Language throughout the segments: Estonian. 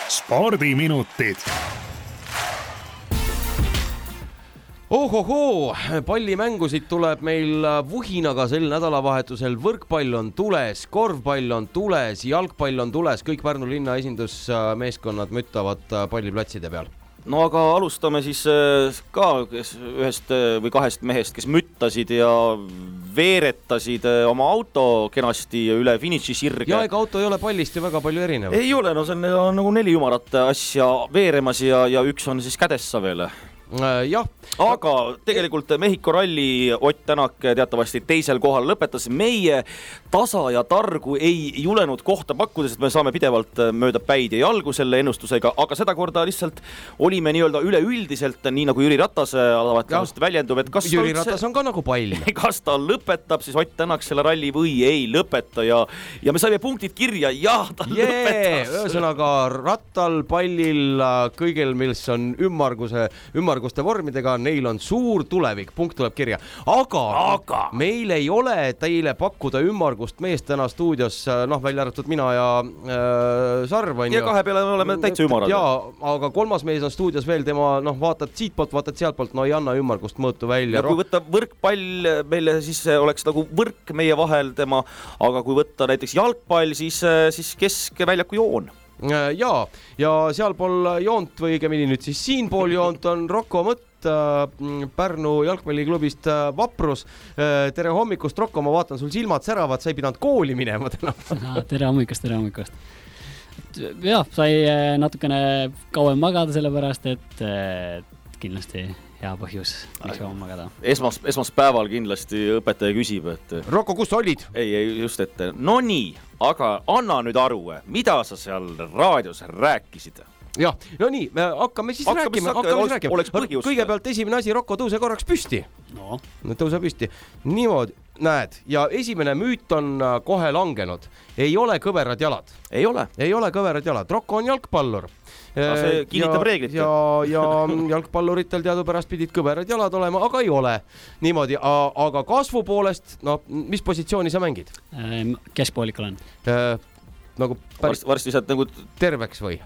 spordiminutid. Ohohoo, pallimängusid tuleb meil vuhinaga sel nädalavahetusel. Võrkpall on tules, korvpall on tules, jalgpall on tules, kõik Pärnu linna esindusmeeskonnad müttavad palliplatside peal. No aga alustame siis ka ühest või kahest mehest, kes müttasid ja veeretasid oma auto kenasti üle finiši sirge. Ja ega auto ei ole pallist ju väga palju erinev. Ei ole, no see on nagu 4 ümarat asja veeremas ja üks on siis kädessa veel. Jah. Aga tegelikult Mehhiko ralli Ott Tänak teatavasti teisel kohal lõpetas. Meie tasa ja targu ei julenud kohta pakkuda, sest me saame pidevalt mööda päid ja jalgu selle ennustusega, aga seda korda lihtsalt olime nii-öelda üleüldiselt, nii nagu Jüri Ratas väljendub, et kas Jüri Ratas on ka nagu pall. Kas ta lõpetab siis Ott Tänak selle ralli või ei lõpeta ja me saime punktid kirja ja ta lõpetas. Ühesõnaga Rattal, pallil, kõigil, mis on ümmarguste vormidega, neil on suur tulevik, punkt tuleb kirja. Aga meil ei ole teile pakkuda ümmargust meest täna stuudios, välja arvatud mina ja Sarv. Ja kahe peale me oleme täitsa ümarad. Ja, aga kolmas mees on stuudios veel, tema vaatad siitpoolt, vaatad sealtpoolt, ei anna ümmargust mõõtu välja. Ja kui võtta võrkpall meile, siis oleks nagu võrk meie vahel tema, aga kui võtta näiteks jalgpall, siis keskväljaku joon. Ja sealpool joont või õigemini nüüd siis siinpool joont on Rocco Mõtt Pärnu jalgpalliklubist Vaprus. Tere hommikust, Rocco, ma vaatan, sul silmad säravad, sa ei pidanud kooli minema täna. Tere hommikust. Jah, sai natukene kauem magada sellepärast, et kindlasti hea põhjus, miks kauem magada. Esmaspäeval kindlasti õpetaja küsib, et Rocco, kus sa olid? Ei, just, et no nii, aga anna nüüd aru, mida sa seal raadios rääkisid? Jah, no nii, hakkame siis rääkima. Kõigepealt esimene asi, Rocco, tõuse korraks püsti. No. Tõuse püsti. Niimoodi, näed, ja esimene müüt on kohe langenud. Ei ole kõverad jalad. Ei ole kõverad jalad. Rocco on jalgpallur. See kinnitab reeglit. Ja jalgpalluritel teadupärast pidid kõverad jalad olema, aga ei ole. Niimoodi, aga kasvu poolest, mis positsiooni sa mängid? Keskpoolik olen. Nagu varsti saad nagu terveks või?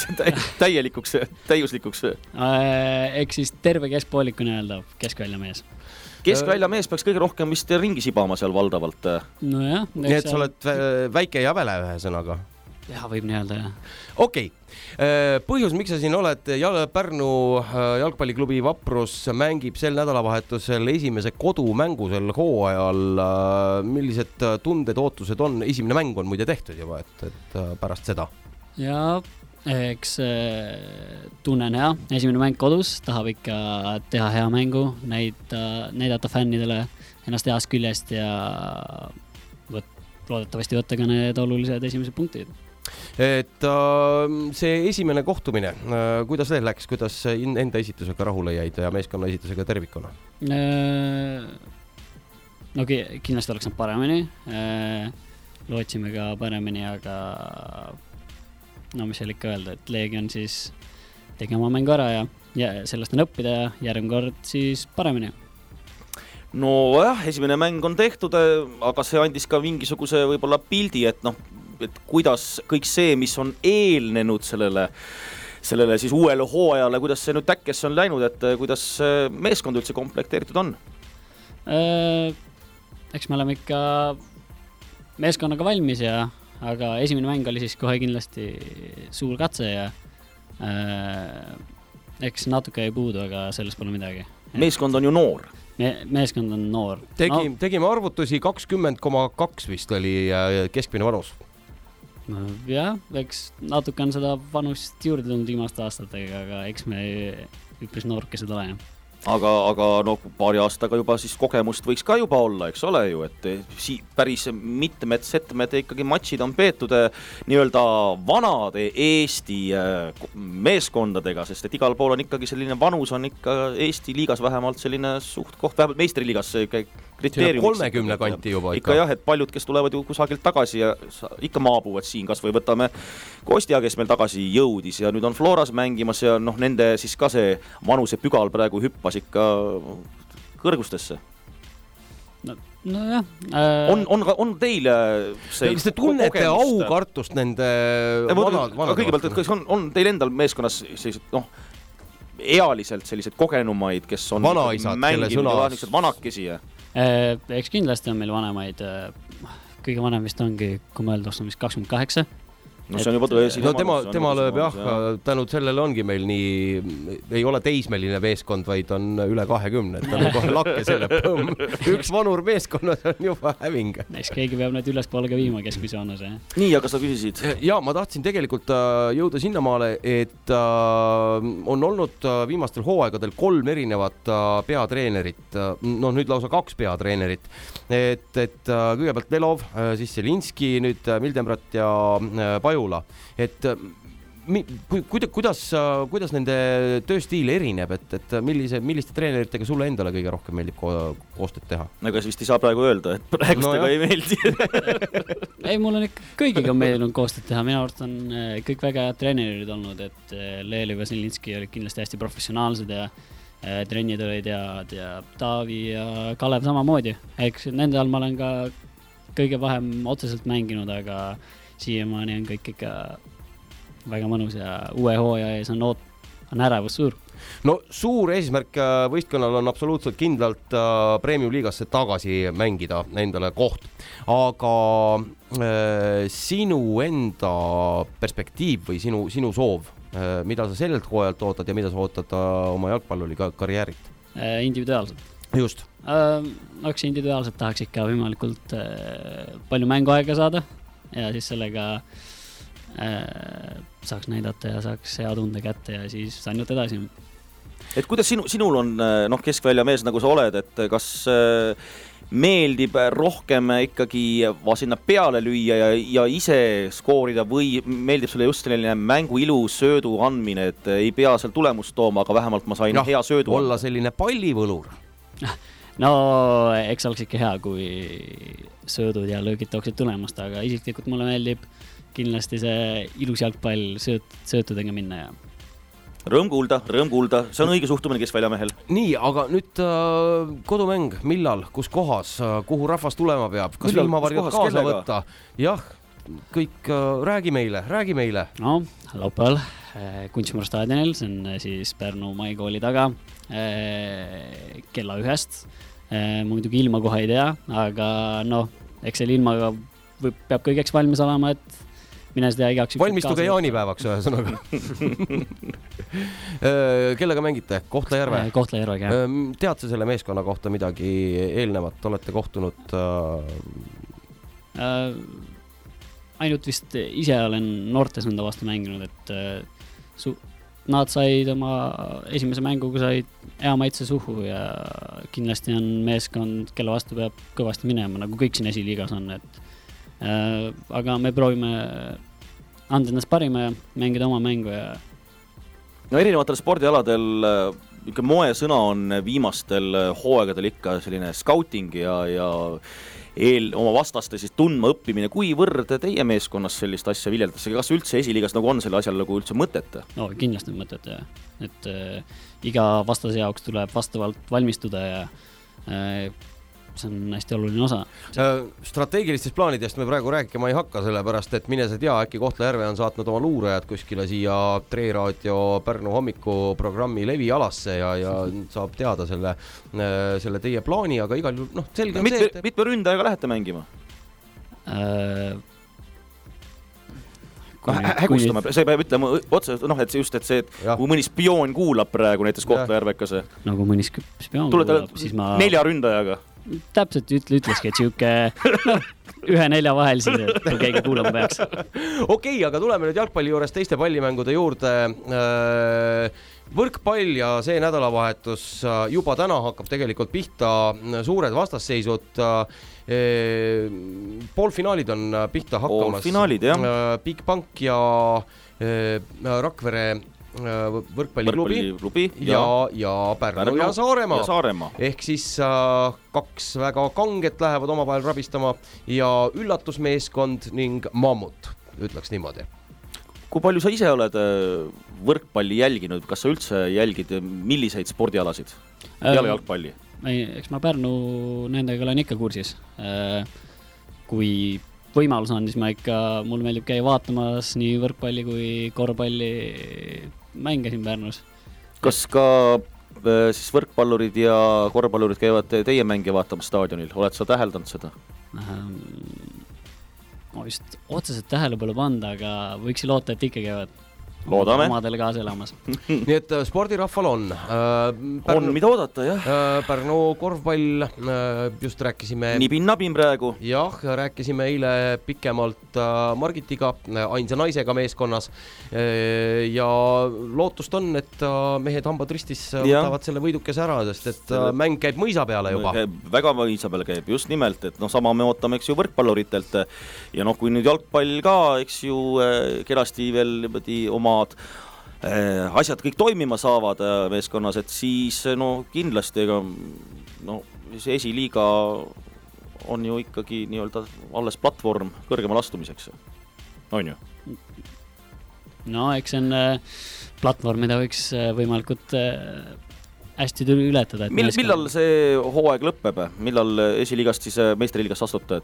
Täiuslikuks. Eks siis terve keskpoolik on öelda keskvälja mees. Keskvälja mees peaks kõige rohkem vist ringi sibama seal valdavalt. No jah. Nii et sa oled väike ja väle ühe sõnaga. Ja võib nii öelda, jah. Okei. Põhjus, miks sa siin oled, Pärnu jalgpalliklubi Vaprus mängib sel nädalavahetusel esimese kodumängu sel hooajal. Millised tunded, ootused on? Esimene mäng on muide tehtud juba, et pärast seda. Ja eks tunnen hea. Esimene mäng kodus, tahab ikka teha hea mängu, näidata fännidele ennast heast küljest ja loodetavasti võtta ka need olulised esimesed punktid. Et see esimene kohtumine, kuidas veel läks, kuidas enda esitusega rahule jäid ja meeskonna esitusega tervikuna? No kindlasti oleks nad paremini, lootsime ka paremini, aga mis seal ikka öelda, et Leegion siis tegi oma mängu ära ja sellest on õppida ja järgmine kord siis paremini. No jah, esimene mäng on tehtud, aga see andis ka mingisuguse võib-olla pildi, et kuidas kõik see, mis on eelnenud sellele siis uuele hooajale, kuidas see nüüd täkkes on läinud, et kuidas meeskond üldse komplekteeritud on? Eks me oleme ikka meeskonnaga valmis, aga esimene mäng oli siis kohe kindlasti suur katse ja eks natuke ei puudu, aga sellest pole midagi. Meeskond on ju noor. Meeskond on noor. Tegime arvutusi 20,2 vist oli keskmine vanus. Jah, eks natuke on seda vanust juurde tulnud viimaste aastatega, aga eks me üpris noorkesed oleme. Aga paari aastaga juba siis kogemust võiks ka juba olla, eks ole ju, et päris mitmed ikkagi matšid on peetud nii-öelda vanade Eesti meeskondadega, sest et igal pool on ikkagi selline vanus on ikka Eesti liigas vähemalt selline suht koht, vähemalt meistriliigas kriteerium. 30 kanti juba ikka. Jah, et paljud, kes tulevad ju kusagilt tagasi ja ikka maabuvad siin, kas või võtame Kostja, kes meil tagasi jõudis ja nüüd on Floras mängimas ja nende siis ka see vanuse pügal praegu hüppas ikka kõrgustesse. nojah. On teil see kas te tunnete aukartust nende vanad? Kõigepealt, et kas on teil endal meeskonnas sellised, ealiselt sellised kogenumaid, kes on vanaisad, kelle sõnas vanakesi? Eks kindlasti on meil vanemaid. Kõige vanem vist ongi, kui mõelda, on vist 28. No see on juba tõesi. No tema lööb tänud sellele ongi meil nii, ei ole teismeline meeskond, vaid on üle 20, ta on kohe lakke selle põmm. Üks vanur meeskonnas on juba häving. Eks keegi peab need üles poole ka viima keskmisjoonas. Nii, aga sa küsisid? Ja ma tahtsin tegelikult jõuda sinnamaale, et on olnud viimastel hooaegadel 3 erinevat peatreenerit, nüüd lausa 2 peatreenerit, et kõigepealt Velov, siis Selinski, nüüd Mildembrat ja Pajula, et kuidas nende tööstiil erineb, et milliste treeneritega sulle endale kõige rohkem meeldib koostööd teha? Aga siis vist ei saa praegu öelda, et praegustega ei meeldi. Ei, mul on ikka kõigiga meeldinud koostööd teha, minu arust on kõik väga head treenerid olnud, et Leeliv ja Selinski olid kindlasti hästi professionaalsed ja trennid olid head ja Taavi ja Kalev samamoodi. Eks nende all ma olen ka kõige vähem otseselt mänginud, aga siiamaani on kõik ikka väga mõnus ja uue hooaja ees on ärevus suur. No suur eesmärk võistkonnal on absoluutselt kindlalt Premium-liigasse tagasi mängida endale koht. Aga sinu enda perspektiiv või sinu soov, mida sa sellelt hooajalt ootad ja mida sa ootad oma jalgpalluri karjäärit? Individuaalselt. Just. Eks individuaalselt tahaks ikka võimalikult palju mänguaega saada ja siis sellega saaks näidata ja saaks hea tunde kätte ja siis ainult edasi. Et kuidas sinul on keskvälja mees, nagu sa oled, et kas meeldib rohkem ikkagi sinna peale lüüa ja ise skoorida või meeldib sulle just selline mängu ilu söödu andmine, et ei pea seal tulemust tooma, aga vähemalt ma sain hea söödu. Olla selline pallivõlur. No eks oleks ikka hea, kui söödud ja löögid tooksid tulemust, aga isiklikult mulle meeldib kindlasti see ilus jalgpall söötudega minna ja Rõõm kuulda, see on õige suhtumine keskväljamehel. Nii, aga nüüd kodumäng, millal, kus kohas, kuhu rahvas tulema peab, kas ilmavarjud kaasa võtta? Jah, kõik räägi meile. No, laupäeval Kunstmuru staadionil, see on siis Pärnu Maikooli taga kella 1. Muidugi ilma kohe ei tea, aga eks selle ilmaga peab kõigeks valmis olema, et mine seda igaks üks. Valmistuge jaanipäevaks ühesõnaga. Kellega mängite? Kohtla-Järve? Kohtla-Järvega, jah. Tead sa selle meeskonna kohta midagi eelnevat? Olete kohtunud? Ainult vist ise olen noortes enda vastu mänginud, et nad said oma esimese mänguga said hea maitse suhu ja kindlasti on meeskond, kelle vastu peab kõvasti minema, nagu kõik siin esiliigas on, et aga me proovime anda ennast parima ja mängida oma mängu ja no erinevatel spordialadel ikka moesõna on viimastel hooaegadel ikka selline scouting ja oma vastaste siis tundma õppimine. Kuivõrd teie meeskonnas sellist asja viljeldatakse? Kas üldse esiliigas nagu on selle asjal nagu üldse mõtet? No kindlasti on mõtet, jah. Et iga vastase jaoks tuleb vastavalt valmistuda ja see on hästi oluline osa. Strateegilistest plaanidest me praegu rääkima ei hakka, sellepärast, et mine sa tea, äkki Kohtla-Järve on saatnud oma luurajad kuskile siia Treeraadio Pärnu hommikuprogrammi levialasse ja saab teada selle teie plaani, aga igal juhul, selge on see, et... Mitme ründajaga lähete mängima? Hägustame, see peab ütlema otse, et see, kui mõni spioon kuulab praegu näiteks Kohtla-Järvekase. No kui mõni spioon kuulab, siis ma... 4 ründajaga. Täpselt ütleski, et siuke 1-4 vahel siis, et kui keegi kuulama peaks. Okei, aga tuleme nüüd jalgpalli juures teiste pallimängude juurde. Võrkpall ja see nädalavahetus juba täna hakkab tegelikult pihta suured vastasseisud. Poolfinaalid on pihta hakkamas. Poolfinaalid, jah. Bigbank ja Rakvere võrkpalliklubi ja Pärnu ja Saaremaa. Ehk siis 2 väga kanget lähevad omavahel rabistama ja üllatusmeeskond ning Mammut, ütleks niimoodi. Kui palju sa ise oled võrkpalli jälginud? Kas sa üldse jälgid milliseid spordialasid peale jalgpalli? eks ma Pärnu nendega olen ikka kursis. Kui võimalus on, siis mul meeldib käia vaatamas nii võrkpalli kui korvpalli mänge siin Pärnus. Kas ka siis võrkpallurid ja korvpallurid käivad teie mänge vaatamas staadionil? Oled sa täheldanud seda? Ma vist otseselt tähelepanu panda, aga võiks loota, et ikka käivad omadele kaasa elamas. Nii et spordirahval on. On mida oodata, jah. Pärnu korvpall, just rääkisime. Nibin-nabin praegu. Jah, rääkisime eile pikemalt Margitiga, ainsa naisega meeskonnas. Ja lootust on, et mehed hambad ristis võtavad selle võidukese ära, sest et mäng käib mõisa peale juba. Väga mõisa peale käib, just nimelt, et sama me ootame, eks ju, võrkpalluritelt. Ja kui nüüd jalgpall ka, eks ju, kenasti veel oma asjad kõik toimima saavad meeskonnas, et siis kindlasti see esiliiga on ju ikkagi nii-öelda alles platvorm kõrgemal astumiseks. On ju? No, eks see on platvorm, mida võiks võimalikult hästi ületada. Millal see hooaeg lõpeb? Millal esiliigast siis meistriliigast astute?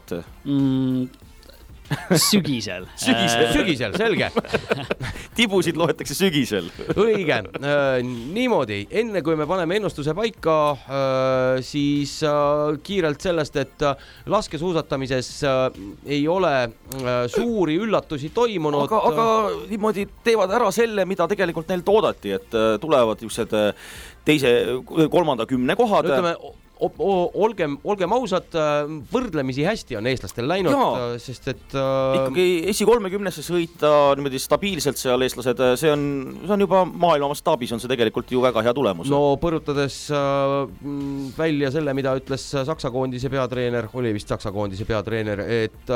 Sügisel. Sügisel, selge. Tibusid loetakse sügisel. Õige. Niimoodi, enne kui me paneme ennustuse paika, siis kiirelt sellest, et laskesuusatamises ei ole suuri üllatusi toimunud. Aga niimoodi teevad ära selle, mida tegelikult neil toodati, et tulevad just teise, kolmanda 10 kohad. Ütleme, olgem ausad, võrdlemisi hästi on eestlastel läinud, sest et ikkagi esi 30 sõita niimoodi stabiilselt seal eestlased, see on juba maailma mastaabis on see tegelikult ju väga hea tulemus. No põrutades välja selle, mida ütles Saksa koondise peatreener, oli vist Saksa koondise peatreener, et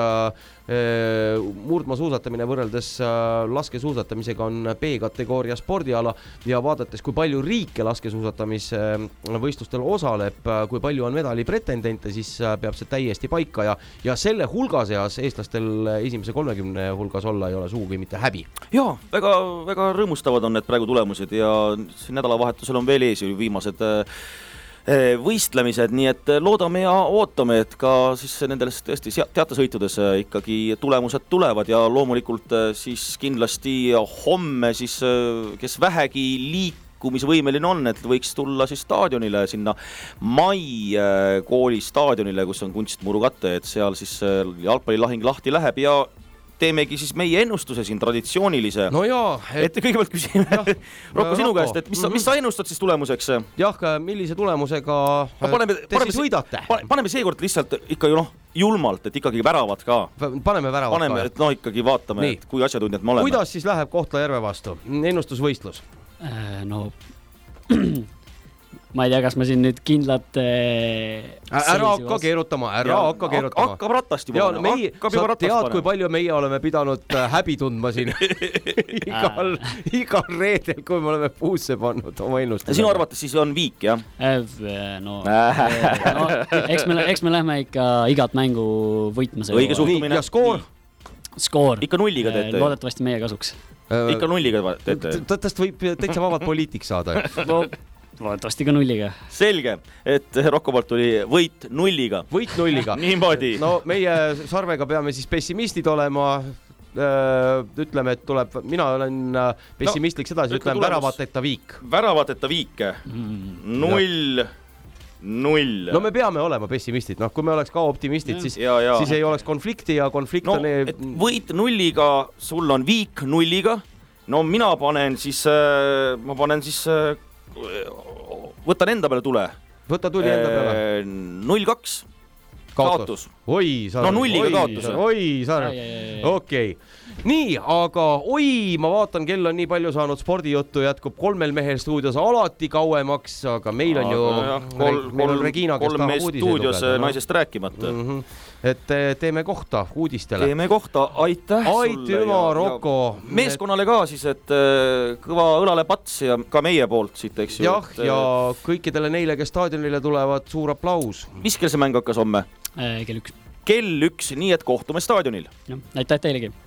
murdmaasuusatamine võrreldes laskesuusatamisega on B-kategooria spordiala ja vaadates, kui palju riike laskesuusatamise võistlustel osaleb, kui palju on medali pretendente, siis peab see täiesti paika ja selle hulga seas eestlastel esimese 30 hulgas olla ei ole sugugi mitte häbi. Jaa, väga, väga rõõmustavad on need praegu tulemused ja nädalavahetusel on veel ees ju viimased võistlemised, nii et loodame ja ootame, et ka siis nendes tõesti teatesõitudes ikkagi tulemused tulevad ja loomulikult siis kindlasti homme siis, kes vähegi liikumisvõimeline on, et võiks tulla siis staadionile, sinna Mai kooli staadionile, kus on kunstmurukatte, et seal siis jalgpallilahing lahti läheb ja teemegi siis meie ennustuse siin traditsioonilise. No jaa. Et kõigepealt küsime Rocco sinu käest, et mis sa ennustad siis tulemuseks? Jah, millise tulemusega te siis võidate? Paneme seekord lihtsalt ikka ju julmalt, et ikkagi väravad ka. Paneme väravad ka. Et ikkagi vaatame, et kui asjatundjad me oleme. Kuidas siis läheb Kohtla-Järve vastu? Ennustusvõistlus? No ma ei tea, kas ma siin nüüd kindlat ära hakka keerutama. Hakkab ratast juba. Sa tead, kui palju meie oleme pidanud häbi tundma siin igal reedel, kui me oleme puusse pannud oma ennustuse. Sinu arvates siis on viik, jah? Eks me lähme ikka igat mängu võitma. Õige suhtumine. Ja skoor? Ikka nulliga teete? Loodetavasti meie kasuks. Ikka nulliga teete? Tõttast võib täitsa vabad poliitik saada. Loodetavasti ka nulliga. Selge, et Rocco poolt tuli võit nulliga. Võit nulliga. Niimoodi. No meie Sarvega peame siis pessimistid olema. Ütleme, et tuleb, mina olen pessimistlik sedasi, ütleme väravateta viik. Väravateta viik. 0. No me peame olema pessimistid, kui me oleks ka optimistid, siis ei oleks konflikti ja konflikt on... Võit nulliga, sul on viik nulliga. No mina panen siis võtan enda peale tule. Võta tuli enda peale. 0-2 kaotus. Oi, Sarv. No nulliga kaotus. Oi, Sarv. Okei. Nii, aga ma vaatan, kell on nii palju saanud, spordijuttu jätkub 3 mehel stuudios alati kauemaks, aga meil on ju Regina, kes tahab uudiseid stuudios naisest rääkimata. Et teeme kohta uudistele. Teeme kohta, aitäh sulle. Aitüma, Rocco. Meeskonnale ka siis, et kõva õlale pats ja ka meie poolt siit, eks ju. Jah, ja kõikidele neile, kes staadionile tulevad, suur aplaus. Mis kell see mäng hakkas homme? Kell 1. Kell 1, nii et kohtume staadionil. Aitäh teilegi.